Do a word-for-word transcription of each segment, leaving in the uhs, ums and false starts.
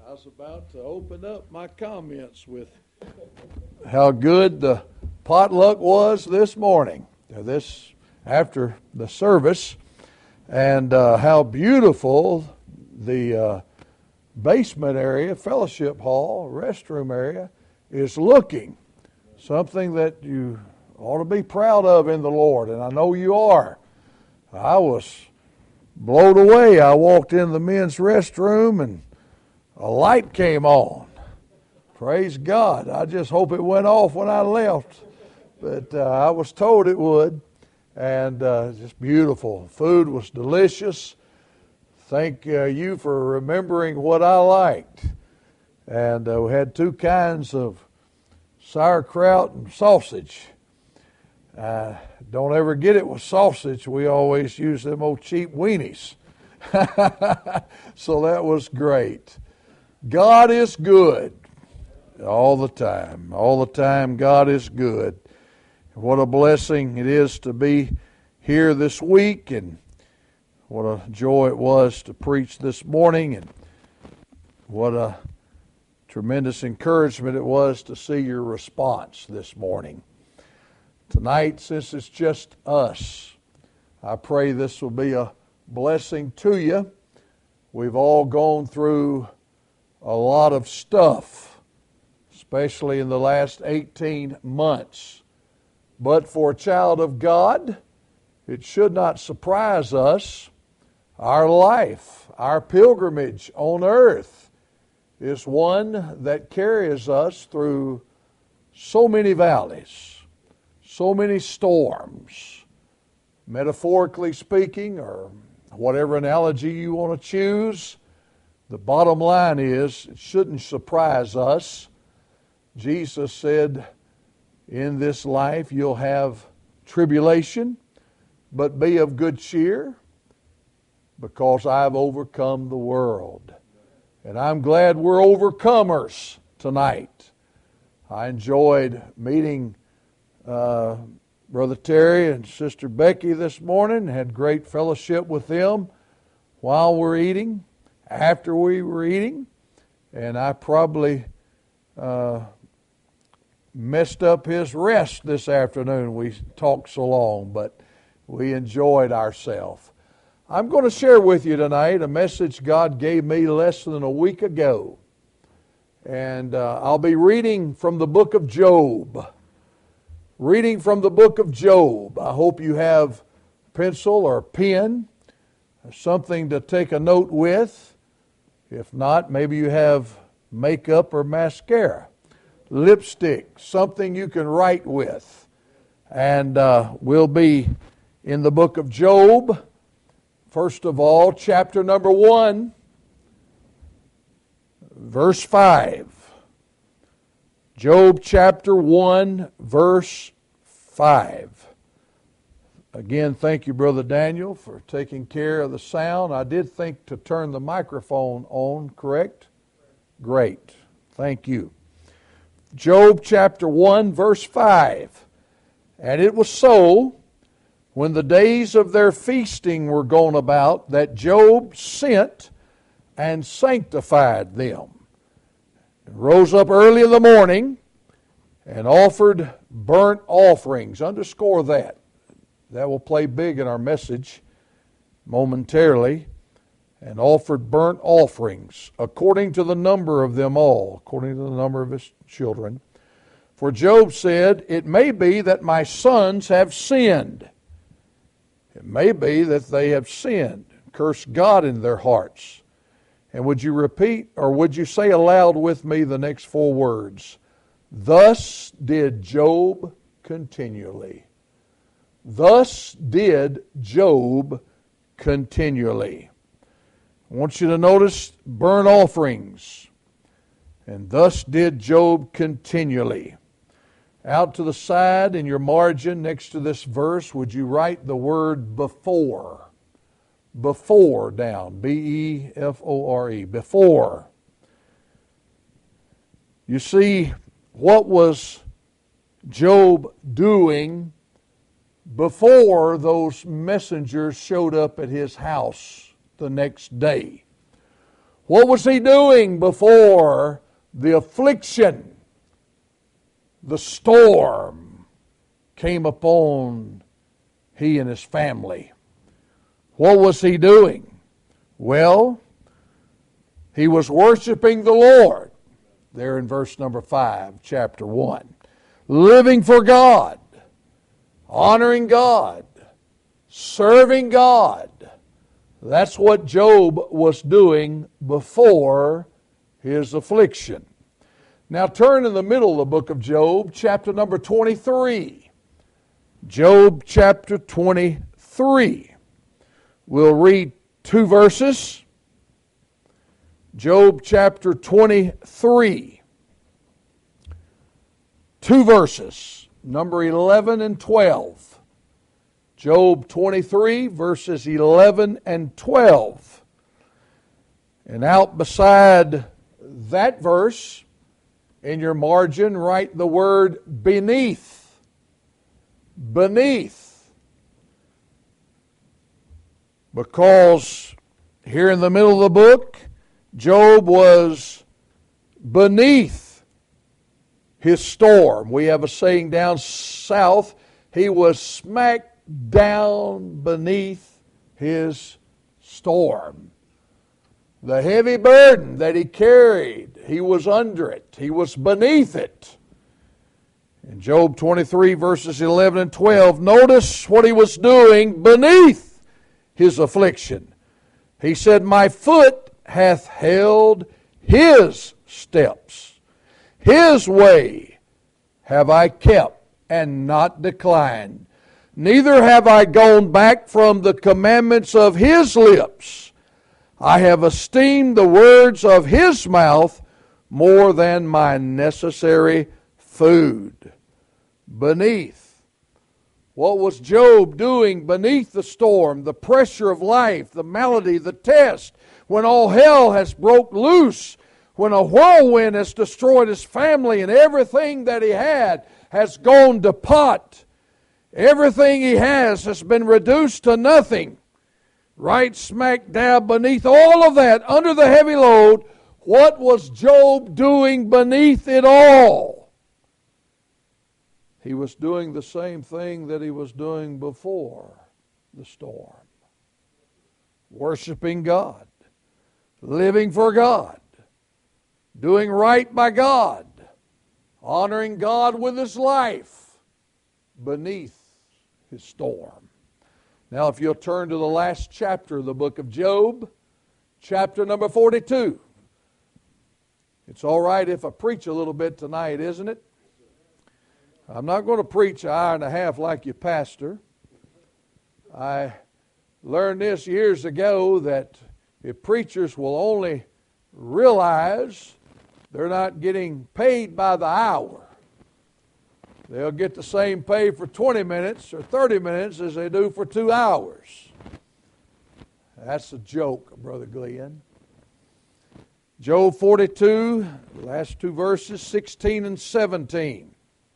I was about to open up my comments with how good the potluck was this morning, this after the service, and uh, how beautiful the uh, basement area, fellowship hall, restroom area is looking. Something that you ought to be proud of in the Lord, and I know you are. I was blown away. I walked in the men's restroom and a light came on. Praise God. I just hope it went off when I left. But uh, I was told it would. And uh, just beautiful. Food was delicious. Thank uh, you for remembering what I liked. And uh, we had two kinds of sauerkraut and sausage. Uh, don't ever get it with sausage. We always use them old cheap weenies. So that was great. God is good all the time. All the time God is good. What a blessing it is to be here this week, and what a joy it was to preach this morning, and what a tremendous encouragement it was to see your response this morning. Tonight, since it's just us, I pray this will be a blessing to you. We've all gone through a lot of stuff, especially in the last eighteen months. But for a child of God, it should not surprise us. Our life, our pilgrimage on earth is one that carries us through so many valleys, so many storms. Metaphorically speaking, or whatever analogy you want to choose, the bottom line is, it shouldn't surprise us. Jesus said, in this life you'll have tribulation, but be of good cheer, because I've overcome the world. And I'm glad we're overcomers tonight. I enjoyed meeting uh, Brother Terry and Sister Becky this morning, had great fellowship with them while we're eating, after we were eating, and I probably uh, messed up his rest this afternoon. We talked so long, but we enjoyed ourselves. I'm going to share with you tonight a message God gave me less than a week ago, and uh, I'll be reading from the book of Job. Reading from the book of Job. I hope you have pencil or pen, something to take a note with. If not, maybe you have makeup or mascara, lipstick, something you can write with. And uh, we'll be in the book of Job. First of all, chapter number one, verse five. Job chapter one, verse five. Again, thank you, Brother Daniel, for taking care of the sound. I did think to turn the microphone on, correct? Great. Thank you. Job chapter one, verse five. And it was so, when the days of their feasting were gone about, that Job sent and sanctified them, and rose up early in the morning, and offered burnt offerings. Underscore that. That will play big in our message momentarily. And offered burnt offerings, according to the number of them all, according to the number of his children. For Job said, it may be that my sons have sinned. It may be that they have sinned, cursed God in their hearts. And would you repeat, or would you say aloud with me the next four words? Thus did Job continually. Thus did Job continually. I want you to notice burnt offerings. And thus did Job continually. Out to the side in your margin next to this verse, would you write the word before? Before down. B E F O R E. Before. You see, what was Job doing before those messengers showed up at his house the next day? What was he doing before the affliction, the storm came upon he and his family? What was he doing? Well, he was worshiping the Lord. There in verse number five, chapter one. Living for God, honoring God, serving God. That's what Job was doing before his affliction. Now turn in the middle of the book of Job, chapter number twenty-three. Job chapter twenty-three. We'll read two verses. Job chapter twenty-three. Two verses, number eleven and twelve. Job twenty-three, verses eleven and twelve. And out beside that verse, in your margin, write the word beneath. Beneath. Because here in the middle of the book, Job was beneath his storm. We have a saying down south, he was smack down beneath his storm. The heavy burden that he carried, he was under it. He was beneath it. In Job twenty-three, verses eleven and twelve, notice what he was doing beneath his affliction. He said, my foot hath held his steps. His way have I kept and not declined. Neither have I gone back from the commandments of his lips. I have esteemed the words of his mouth more than my necessary food. Beneath. What was Job doing beneath the storm, the pressure of life, the malady, the test, when all hell has broke loose, when a whirlwind has destroyed his family and everything that he had has gone to pot? Everything he has has been reduced to nothing. Right smack dab beneath all of that, under the heavy load, what was Job doing beneath it all? He was doing the same thing that he was doing before the storm. Worshiping God. Living for God. Doing right by God. Honoring God with his life. Beneath his storm. Now if you'll turn to the last chapter of the book of Job, chapter number forty-two. It's all right if I preach a little bit tonight, isn't it? I'm not going to preach an hour and a half like your pastor. I learned this years ago that if preachers will only realize they're not getting paid by the hour, they'll get the same pay for twenty minutes or thirty minutes as they do for two hours. That's a joke, Brother Glenn. Job forty-two, last two verses, sixteen and seventeen.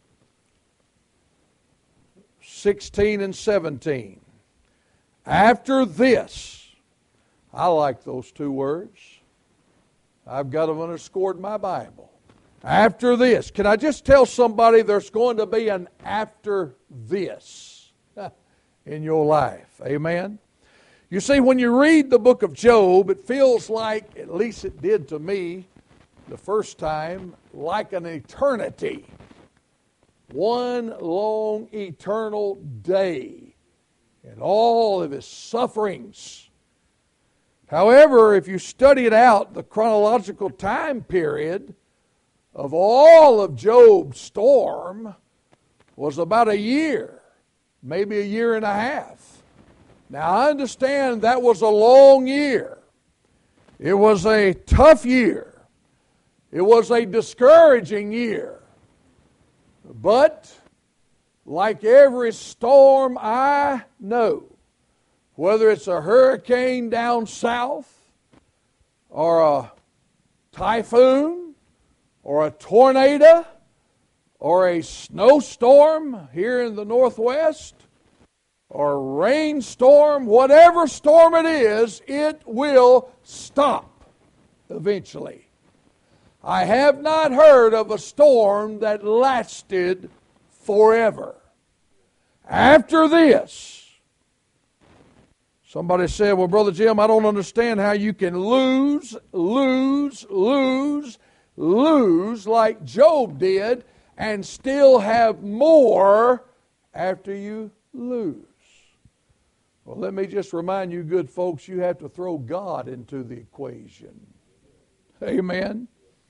sixteen and seventeen. After this, I like those two words. I've got them underscored in my Bible. After this. Can I just tell somebody there's going to be an after this in your life? Amen? You see, when you read the book of Job, it feels like, at least it did to me the first time, like an eternity. One long eternal day and all of his sufferings. However, if you study it out, the chronological time period of all of Job's storm was about a year, maybe a year and a half. Now I understand that was a long year. It was a tough year. It was a discouraging year. But like every storm I know, whether it's a hurricane down south or a typhoon or a tornado or a snowstorm here in the northwest or a rainstorm, whatever storm it is, it will stop. eventually. I have not heard of a storm that lasted forever. After this, somebody said, well, Brother Jim, I don't understand how you can lose, lose, lose, lose like Job did and still have more after you lose. Well, let me just remind you, good folks, you have to throw God into the equation. Amen.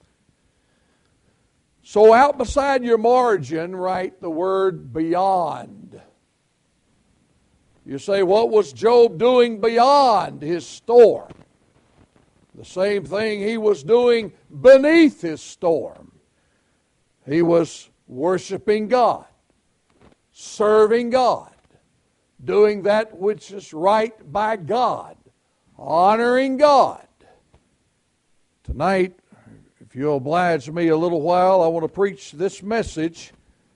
So out beside your margin, write the word beyond. You say, what was Job doing beyond his storm? The same thing he was doing beneath his storm. He was worshiping God, serving God, doing that which is right by God, honoring God. Tonight, if you'll oblige me a little while, I want to preach this message: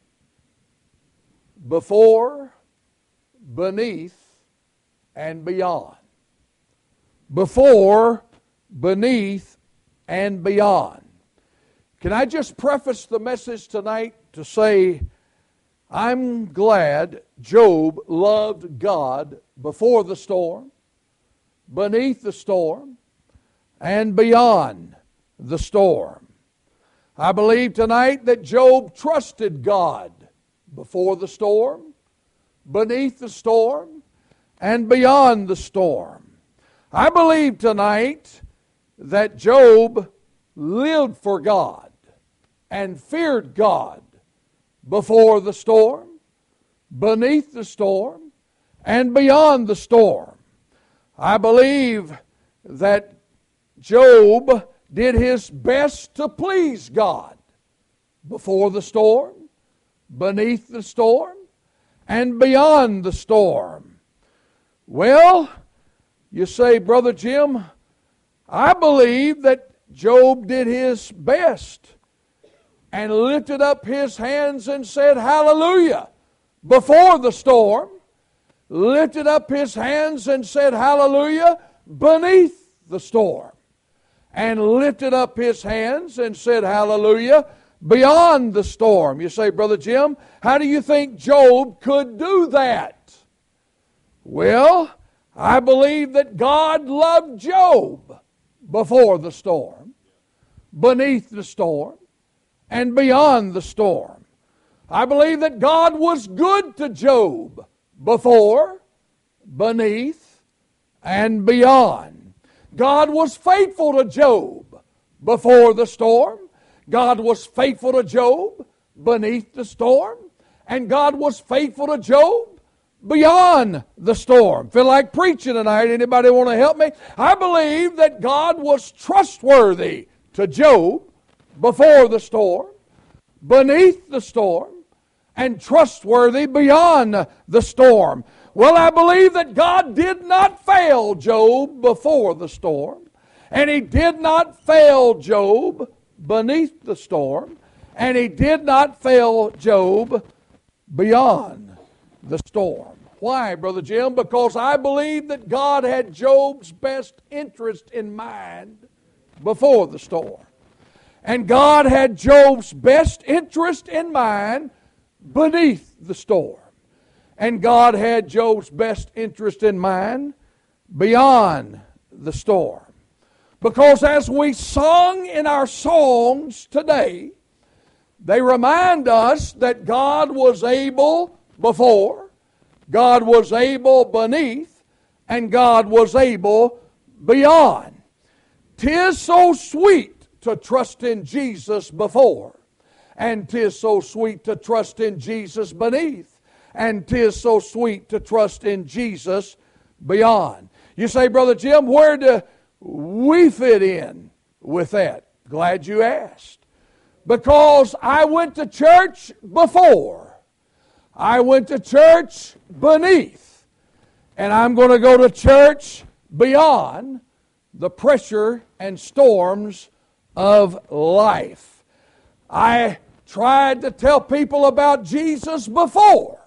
before, beneath, and beyond. Before, beneath, and beyond. Can I just preface the message tonight to say, I'm glad Job loved God before the storm, beneath the storm, and beyond the storm. I believe tonight that Job trusted God before the storm, beneath the storm, and beyond the storm. I believe tonight that Job lived for God and feared God before the storm, beneath the storm, and beyond the storm. I believe that Job did his best to please God before the storm, beneath the storm, and beyond the storm. Well, you say, Brother Jim, I believe that Job did his best and lifted up his hands and said, hallelujah, before the storm, lifted up his hands and said, hallelujah, beneath the storm, and lifted up his hands and said, hallelujah, beyond the storm. You say, Brother Jim, how do you think Job could do that? Well, I believe that God loved Job before the storm, beneath the storm, and beyond the storm. I believe that God was good to Job before, beneath, and beyond. God was faithful to Job before the storm. God was faithful to Job beneath the storm. And God was faithful to Job beyond the storm. Feel like preaching tonight? Anybody want to help me? I believe that God was trustworthy to Job before the storm, beneath the storm, and trustworthy beyond the storm. Well, I believe that God did not fail Job before the storm, and He did not fail Job beneath the storm, and He did not fail Job beyond the storm. Why, Brother Jim? Because I believe that God had Job's best interest in mind before the storm. And God had Job's best interest in mind beneath the storm. And God had Job's best interest in mind beyond the storm. Because as we sung in our songs today, they remind us that God was able before, God was able beneath, and God was able beyond. 'Tis so sweet to trust in Jesus before, and 'tis so sweet to trust in Jesus beneath, and 'tis so sweet to trust in Jesus beyond. You say, Brother Jim, where do we fit in with that? Glad you asked. Because I went to church before, I went to church beneath, and I'm going to go to church beyond the pressure and storms of life. I tried to tell people about Jesus before.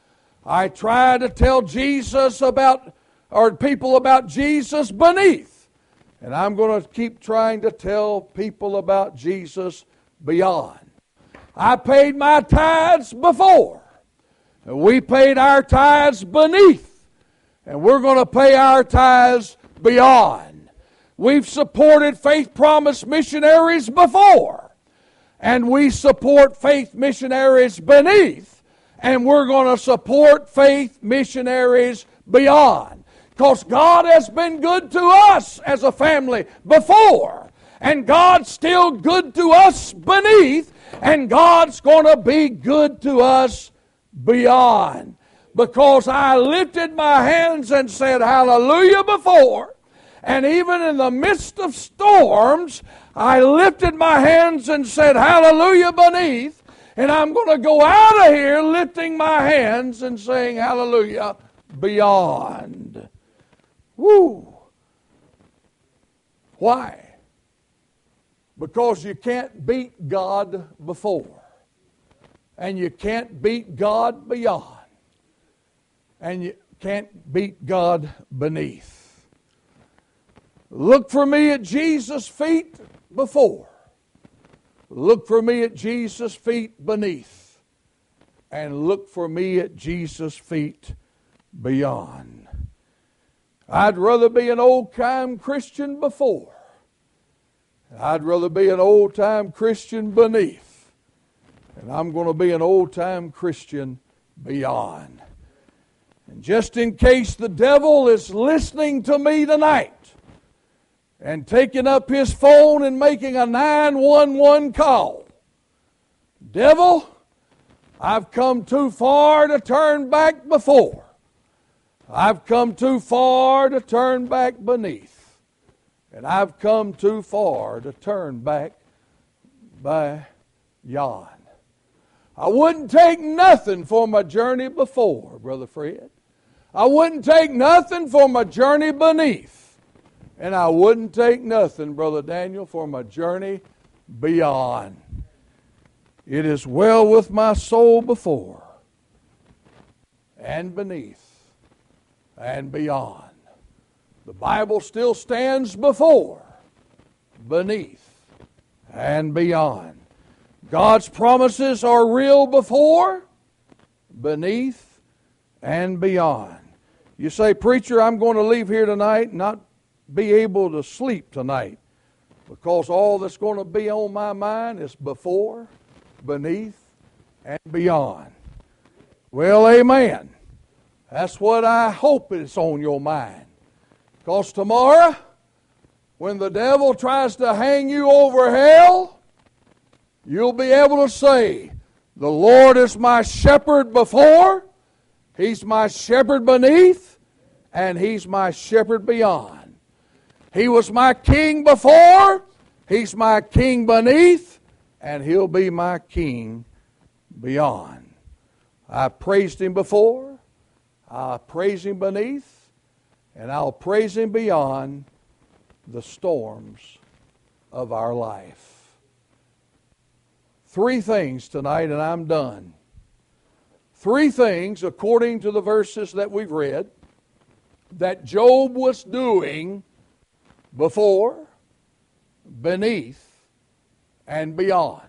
I tried to tell Jesus about, or people about Jesus beneath. And I'm going to keep trying to tell people about Jesus beyond. I paid my tithes before. And we paid our tithes beneath. And we're going to pay our tithes beyond. We've supported Faith Promise missionaries before. And we support faith missionaries beneath. And we're going to support faith missionaries beyond. Because God has been good to us as a family before. And God's still good to us beneath. And God's going to be good to us beyond. Because I lifted my hands and said hallelujah before. And even in the midst of storms, I lifted my hands and said hallelujah beneath. And I'm going to go out of here lifting my hands and saying hallelujah beyond. Woo! Why? Because you can't beat God before. And you can't beat God beyond. And you can't beat God beneath. Look for me at Jesus' feet before. Look for me at Jesus' feet beneath. And look for me at Jesus' feet beyond. I'd rather be an old-time Christian before. I'd rather be an old-time Christian beneath. And I'm going to be an old-time Christian beyond. And just in case the devil is listening to me tonight and taking up his phone and making a nine one one call, devil, I've come too far to turn back before. I've come too far to turn back beneath. And I've come too far to turn back by yon. I wouldn't take nothing for my journey before, Brother Fred. I wouldn't take nothing for my journey beneath. And I wouldn't take nothing, Brother Daniel, for my journey beyond. It is well with my soul before and beneath and beyond. The Bible still stands before, beneath, and beyond. God's promises are real before, beneath, and beyond. You say, preacher, I'm going to leave here tonight and not be able to sleep tonight because all that's going to be on my mind is before, beneath, and beyond. Well, amen. That's what I hope is on your mind. Because tomorrow, when the devil tries to hang you over hell, you'll be able to say, the Lord is my shepherd before, He's my shepherd beneath, and He's my shepherd beyond. He was my king before, He's my king beneath, and He'll be my king beyond. I praised Him before, I praise Him beneath, and I'll praise Him beyond the storms of our life. Three things tonight and I'm done. Three things, according to the verses that we've read, that Job was doing before, beneath, and beyond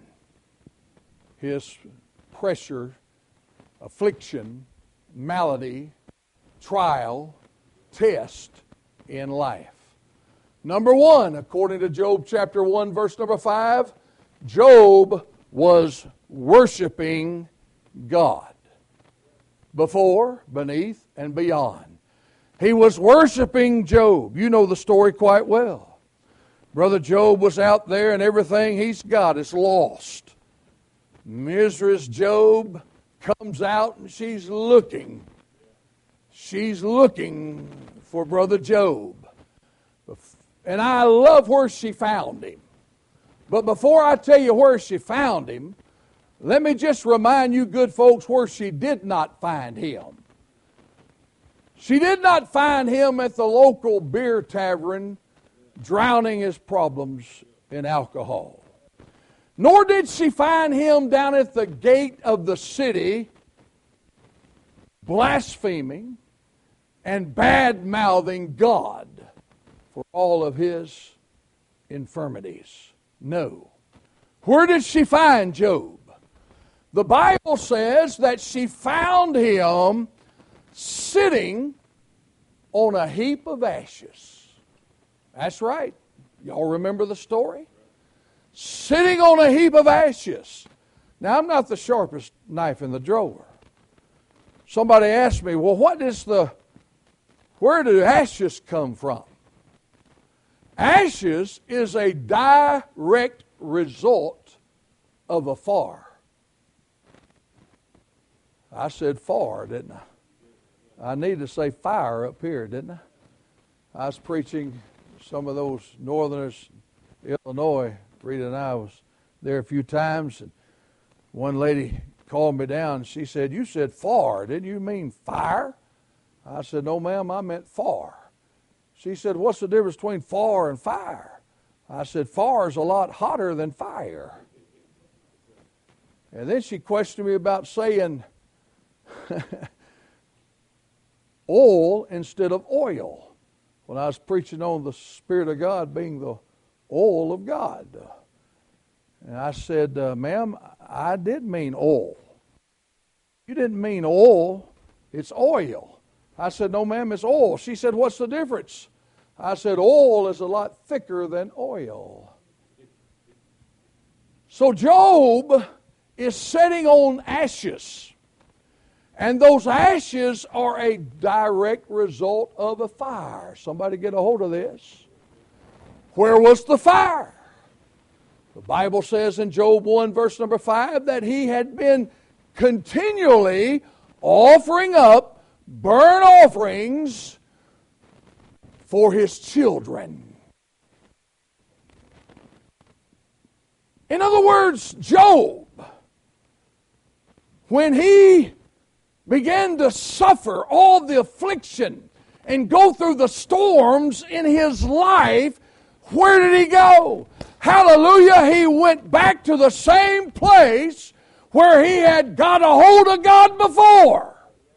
his pressure, affliction, malady, trial, test in life. Number one, according to Job chapter one, verse number five, Job was worshiping God. Before, beneath, and beyond. He was worshiping Job. You know the story quite well. Brother Job was out there and everything he's got is lost. Mistress Job comes out and she's looking. She's looking for Brother Job. And I love where she found him. But before I tell you where she found him, let me just remind you good folks where she did not find him. She did not find him at the local beer tavern drowning his problems in alcohol. Nor did she find him down at the gate of the city blaspheming and bad-mouthing God for all of his infirmities? No. Where did she find Job? The Bible says that she found him sitting on a heap of ashes. That's right. Y'all remember the story? Sitting on a heap of ashes. Now, I'm not the sharpest knife in the drawer. Somebody asked me, well, what is the, where do ashes come from? Ashes is a direct result of a fire. I said fire, didn't I? I need to say fire up here, didn't I? I was preaching some of those northerners, Illinois. Rita and I was there a few times, and one lady called me down, and she said, you said far, didn't you mean fire? I said, no, ma'am, I meant far. She said, what's the difference between far and fire? I said, far is a lot hotter than fire. And then she questioned me about saying oil instead of oil, when I was preaching on the Spirit of God being the oil of God. And I said, uh, ma'am, I did mean oil. You didn't mean oil, it's oil. I said, no, ma'am, it's oil. She said, what's the difference? I said, oil is a lot thicker than oil. So Job is sitting on ashes. And those ashes are a direct result of a fire. Somebody get a hold of this. Where was the fire? The Bible says in Job one, verse number five, that he had been continually offering up burnt offerings for his children. In other words, Job, when he began to suffer all the affliction and go through the storms in his life, where did he go? Hallelujah, he went back to the same place where he had got a hold of God before.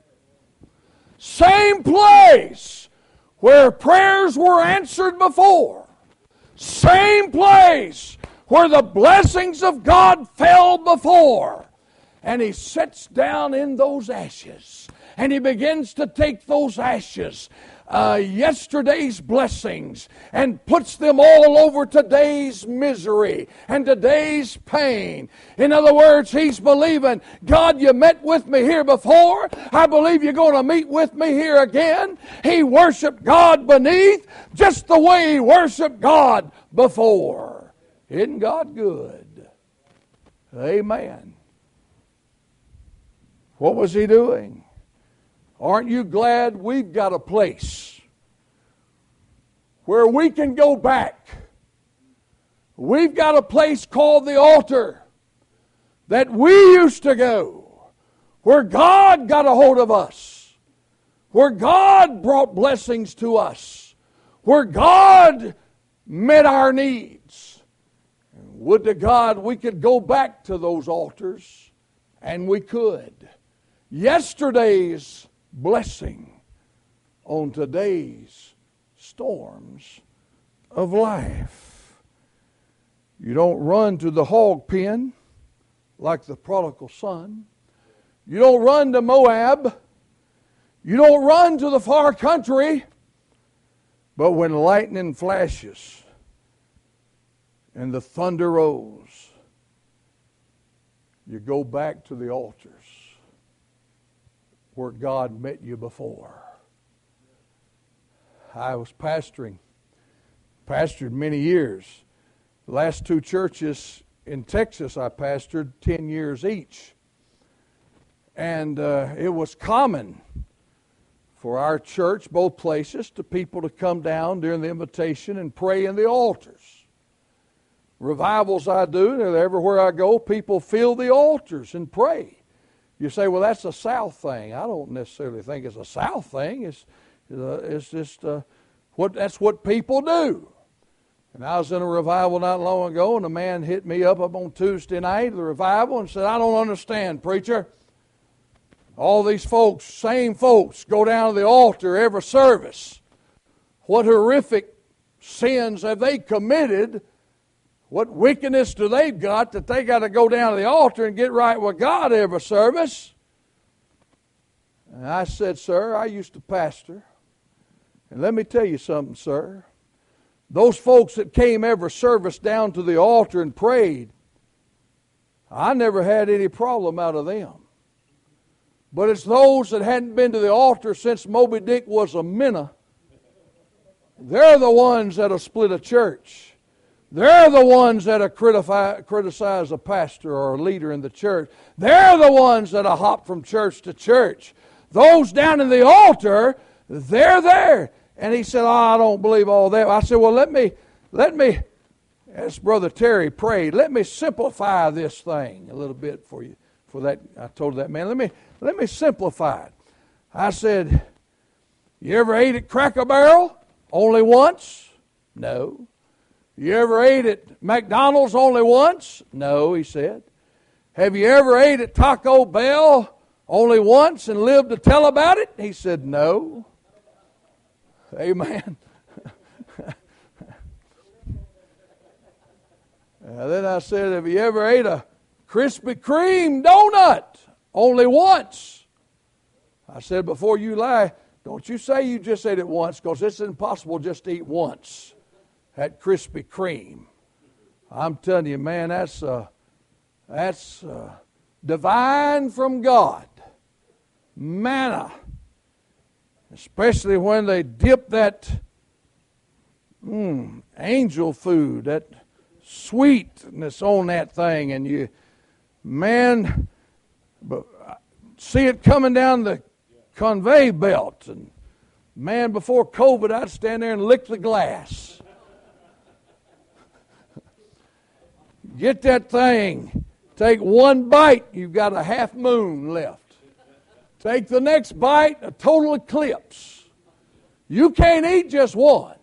Same place where prayers were answered before. Same place where the blessings of God fell before. And he sits down in those ashes. And he begins to take those ashes, uh, yesterday's blessings, and puts them all over today's misery and today's pain. In other words, he's believing, God, you met with me here before. I believe you're going to meet with me here again. He worshiped God beneath just the way he worshiped God before. Isn't God good? Amen. What was he doing? Aren't you glad we've got a place where we can go back? We've got a place called the altar that we used to go, where God got a hold of us, where God brought blessings to us, where God met our needs. Would to God we could go back to those altars, and we could. Yesterday's blessing on today's storms of life. You don't run to the hog pen like the prodigal son. You don't run to Moab. You don't run to the far country. But when lightning flashes and the thunder rolls, you go back to the altars where God met you before. I was pastoring, pastored many years. The last two churches in Texas I pastored ten years each. And uh, it was common for our church, both places, to people to come down during the invitation and pray in the altars. Revivals I do, everywhere I go, people fill the altars and pray. You say, well, that's a South thing. I don't necessarily think it's a South thing. It's, uh, it's just uh, what that's what people do. And I was in a revival not long ago, and a man hit me up, up on Tuesday night of the revival and said, I don't understand, preacher. All these folks, same folks, go down to the altar every service. What horrific sins have they committed? What wickedness do they got that they got to go down to the altar and get right with God every service? And I said, sir, I used to pastor. And let me tell you something, sir. Those folks that came every service down to the altar and prayed, I never had any problem out of them. But it's those that hadn't been to the altar since Moby Dick was a minnow. They're the ones that have split a church. They're the ones that have criticized a pastor or a leader in the church. They're the ones that have hopped from church to church. Those down in the altar, they're there. And he said, oh, I don't believe all that. I said, well, let me, let me, as Brother Terry prayed, let me simplify this thing a little bit for you. For that, I told that man, let me, let me simplify it. I said, you ever ate at Cracker Barrel? Only once? No. You ever ate at McDonald's only once? No, he said. Have you ever ate at Taco Bell only once and lived to tell about it? He said, no. Amen. And then I said, have you ever ate a Krispy Kreme donut? Only once. I said, before you lie, don't you say you just ate it once, because it's impossible just to eat once at Krispy Kreme. I'm telling you, man, that's uh, that's uh, divine from God. Manna. Especially when they dip that mm, angel food, that sweetness on that thing, and you, man, but see it coming down the conveyor belt. And man, before COVID, I'd stand there and lick the glass. Get that thing. Take one bite, you've got a half moon left. Take the next bite, a total eclipse. You can't eat just one.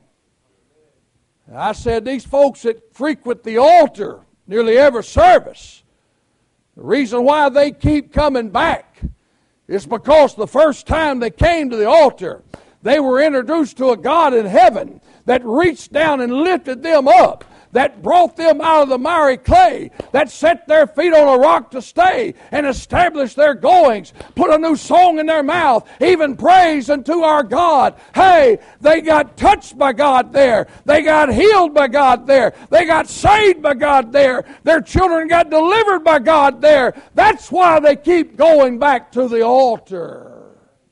I said, these folks that frequent the altar nearly every service, the reason why they keep coming back is because the first time they came to the altar, they were introduced to a God in heaven that reached down and lifted them up, that brought them out of the miry clay, that set their feet on a rock to stay and established their goings, put a new song in their mouth, even praise unto our God. Hey, they got touched by God there. They got healed by God there. They got saved by God there. Their children got delivered by God there. That's why they keep going back to the altar.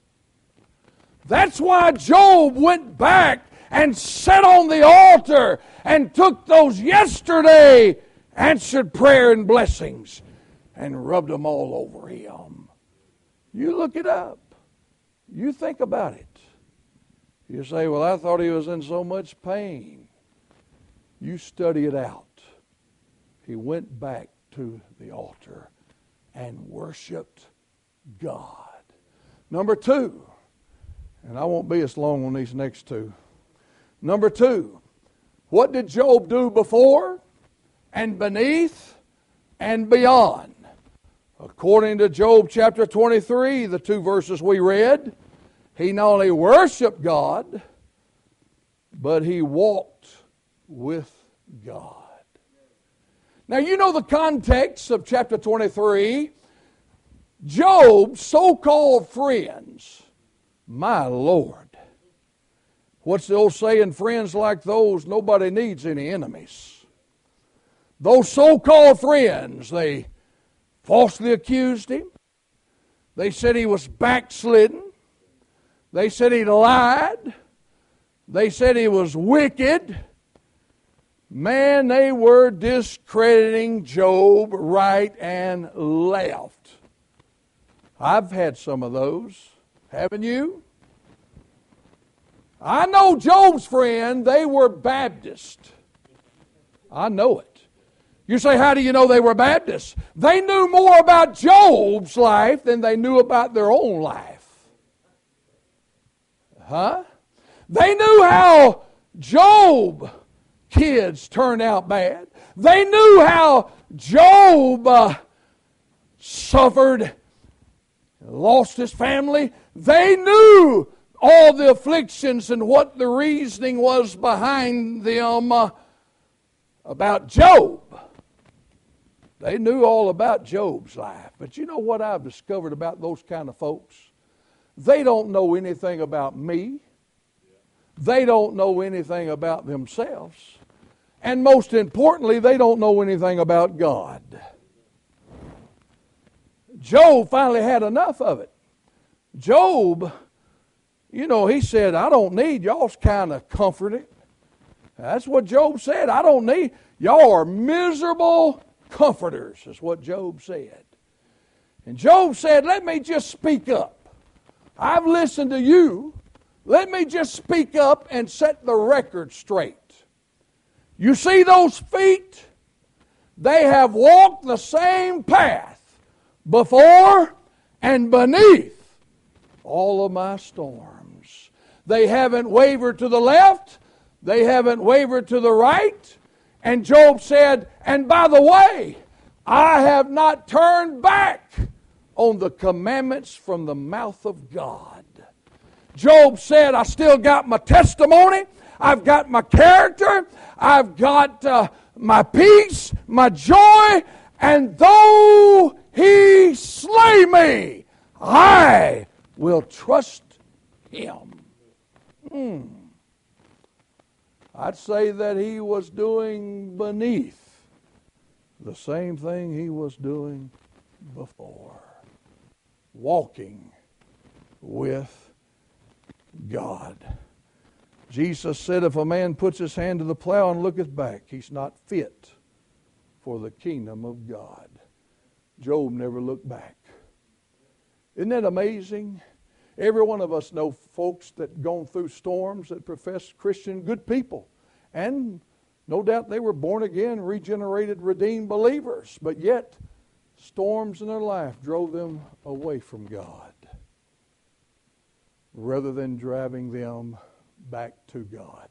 That's why Job went back and sat on the altar and took those yesterday answered prayer and blessings and rubbed them all over him. You look it up. You think about it. You say, well, I thought he was in so much pain. You study it out. He went back to the altar and worshiped God. Number two, and I won't be as long on these next two. Number two, what did Job do before and beneath and beyond? According to Job chapter twenty-three, the two verses we read, he not only worshiped God, but he walked with God. Now you know the context of chapter twenty-three. Job's so-called friends, my Lord. What's the old saying? Friends like those, nobody needs any enemies. Those so-called friends, they falsely accused him. They said he was backslidden. They said he lied. They said he was wicked. Man, they were discrediting Job right and left. I've had some of those. Haven't you? I know Job's friend, they were Baptist. I know it. You say, how do you know they were Baptists? They knew more about Job's life than they knew about their own life. Huh? They knew how Job kids turned out bad. They knew how Job uh, suffered, lost his family. They knew all the afflictions and what the reasoning was behind them uh, about Job. They knew all about Job's life. But you know what I've discovered about those kind of folks? They don't know anything about me. They don't know anything about themselves. And most importantly, they don't know anything about God. Job finally had enough of it. Job, you know, he said, I don't need y'all's kind of comforting. That's what Job said. I don't need, y'all are miserable comforters, is what Job said. And Job said, let me just speak up. I've listened to you. Let me just speak up and set the record straight. You see those feet? They have walked the same path before and beneath all of my storms. They haven't wavered to the left. They haven't wavered to the right. And Job said, and by the way, I have not turned back on the commandments from the mouth of God. Job said, I still got my testimony. I've got my character. I've got uh, my peace, my joy. And though he slay me, I will trust him. Hmm. I'd say that he was doing beneath the same thing he was doing before. Walking with God. Jesus said, if a man puts his hand to the plow and looketh back, he's not fit for the kingdom of God. Job never looked back. Isn't that amazing? Every one of us know folks that gone through storms that profess Christian, good people. And no doubt they were born again, regenerated, redeemed believers. But yet, storms in their life drove them away from God rather than driving them back to God.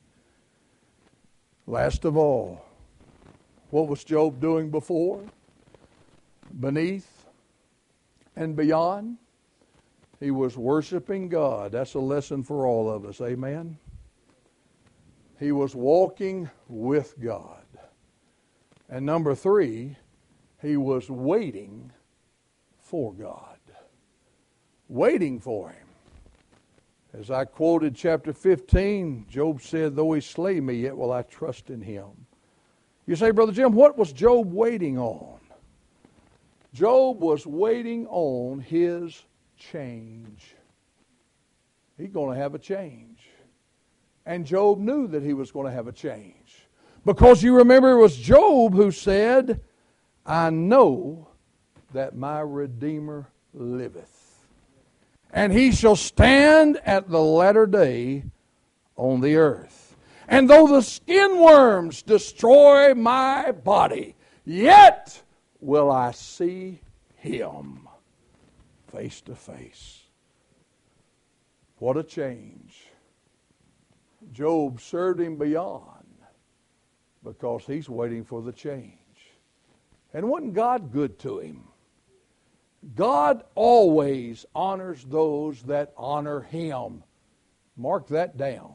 Last of all, what was Job doing before? Beneath and beyond? He was worshiping God. That's a lesson for all of us. Amen? He was walking with God. And number three, he was waiting for God. Waiting for him. As I quoted chapter fifteen, Job said, though he slay me, yet will I trust in him. You say, Brother Jim, what was Job waiting on? Job was waiting on his change. He's going to have a change. And Job knew that he was going to have a change. Because you remember it was Job who said, I know that my Redeemer liveth. And he shall stand at the latter day on the earth. And though the skin worms destroy my body, yet will I see him face to face. What a change. Job served him beyond because he's waiting for the change. And wasn't God good to him? God always honors those that honor him. Mark that down.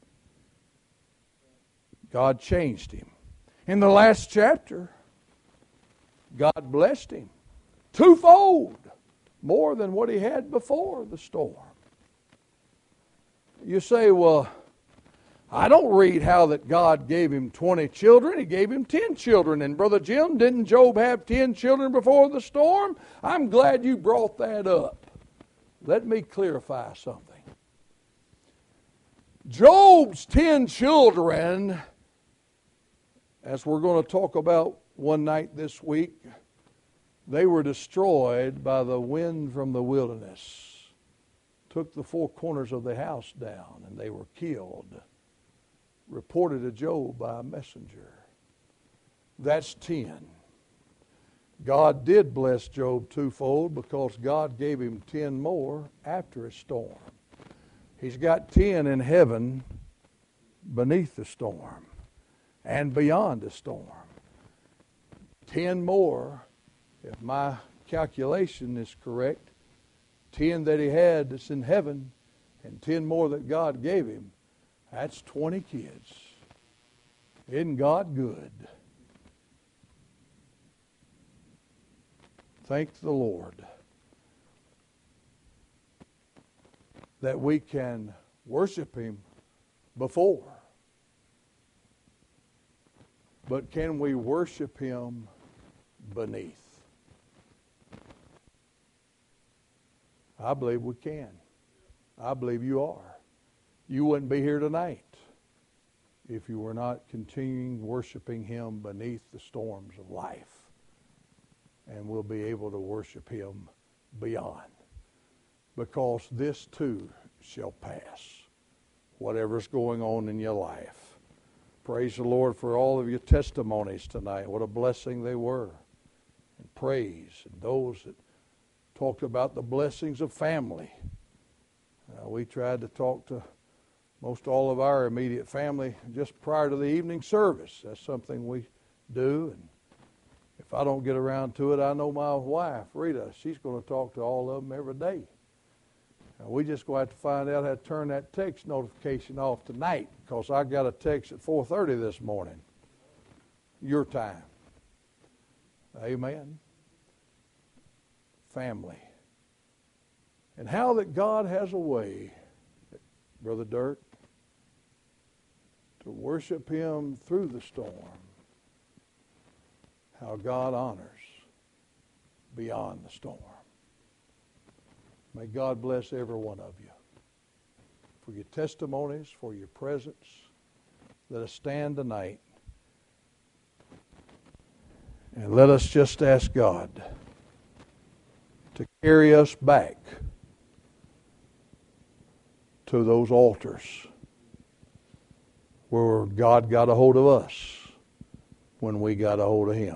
God changed him. In the last chapter, God blessed him twofold, more than what he had before the storm. You say, well, I don't read how that God gave him twenty children. He gave him ten children. And Brother Jim, didn't Job have ten children before the storm? I'm glad you brought that up. Let me clarify something. Job's ten children, as we're going to talk about one night this week, they were destroyed by the wind from the wilderness. Took the four corners of the house down, and they were killed. Reported to Job by a messenger. That's ten. God did bless Job twofold because God gave him ten more after a storm. He's got ten in heaven beneath the storm and beyond the storm. Ten more, if my calculation is correct, ten that he had that's in heaven and ten more that God gave him, that's twenty kids. Isn't God good? Thank the Lord that we can worship him before. But can we worship him beneath? I believe we can. I believe you are. You wouldn't be here tonight if you were not continuing worshiping him beneath the storms of life. And we'll be able to worship him beyond. Because this too shall pass. Whatever's going on in your life. Praise the Lord for all of your testimonies tonight. What a blessing they were. And praise. And those that talked about the blessings of family. Uh, we tried to talk to most all of our immediate family just prior to the evening service. That's something we do. And if I don't get around to it, I know my wife, Rita, she's going to talk to all of them every day. And we just going to have to find out how to turn that text notification off tonight, because I got a text at four thirty this morning. Your time. Amen. Family. And how that God has a way, Brother Dirk, to worship him through the storm. How God honors beyond the storm. May God bless every one of you for your testimonies, for your presence. Let us stand tonight and let us just ask God to carry us back to those altars where God got a hold of us when we got a hold of him.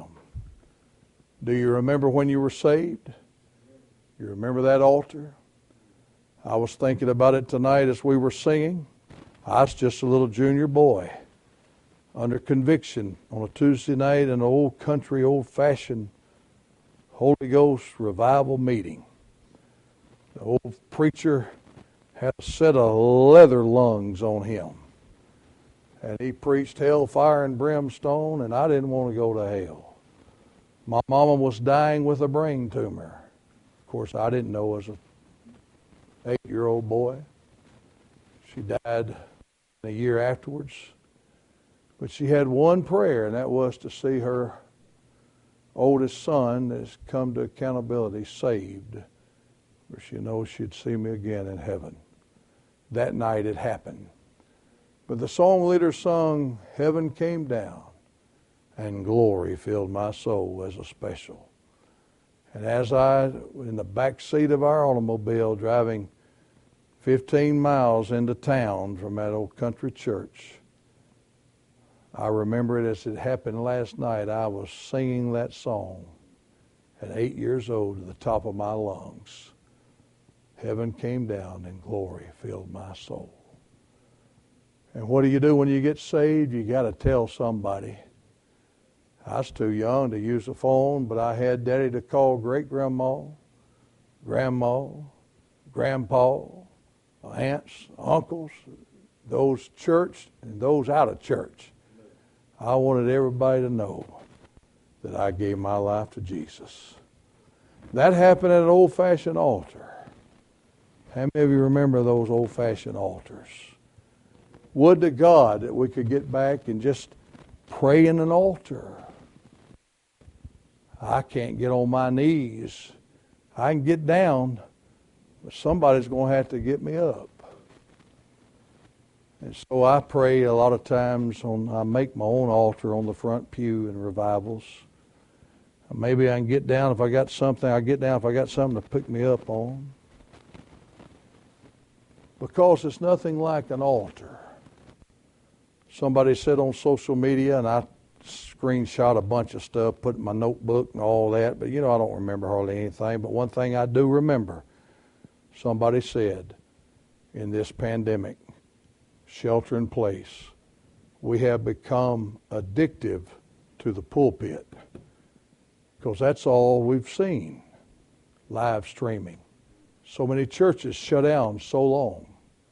Do you remember when you were saved? You remember that altar? I was thinking about it tonight as we were singing. I was just a little junior boy under conviction on a Tuesday night in an old country, old-fashioned Holy Ghost revival meeting. The old preacher had a set of leather lungs on him. And he preached hellfire and brimstone, and I didn't want to go to hell. My mama was dying with a brain tumor. Of course, I didn't know as an eight-year-old boy. She died a year afterwards. But she had one prayer, and that was to see her oldest son that's come to accountability saved. For she knows she'd see me again in heaven. That night it happened. But the song leader sung, "Heaven Came Down, and Glory Filled My Soul" as a special. And as I, in the back seat of our automobile, driving fifteen miles into town from that old country church, I remember it as it happened last night. I was singing that song at eight years old to the top of my lungs. Heaven came down and glory filled my soul. And what do you do when you get saved? You got to tell somebody. I was too young to use the phone, but I had Daddy to call great-grandma, grandma, grandpa, aunts, uncles, those church and those out of church. I wanted everybody to know that I gave my life to Jesus. That happened at an old-fashioned altar. How many of you remember those old-fashioned altars? Would to God that we could get back and just pray in an altar. I can't get on my knees. I can get down, but somebody's going to have to get me up. And so I pray a lot of times on, I make my own altar on the front pew in revivals. Maybe I can get down if I got something. I get down if I got something to pick me up on. Because it's nothing like an altar. Somebody said on social media, and I screenshot a bunch of stuff, put in my notebook and all that, but you know I don't remember hardly anything. But one thing I do remember, somebody said, in this pandemic, shelter in place, we have become addictive to the pulpit. Because that's all we've seen, live streaming. So many churches shut down so long.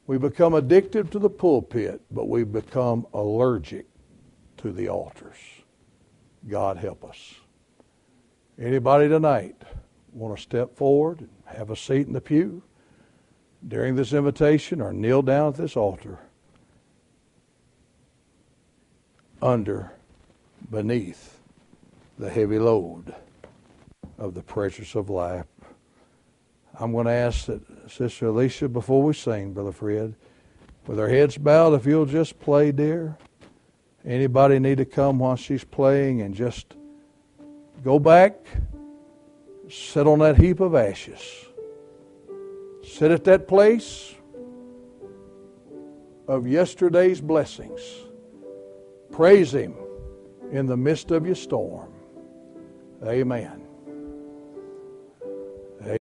We become addicted to the pulpit, but we become allergic to the altars. God help us. Anybody tonight want to step forward and have a seat in the pew during this invitation, or kneel down at this altar under, beneath the heavy load of the pressures of life? I'm going to ask that Sister Alicia, before we sing, Brother Fred, with our heads bowed, if you'll just play, dear. Anybody need to come while she's playing and just go back, sit on that heap of ashes. Sit at that place of yesterday's blessings. Praise Him in the midst of your storm. Amen.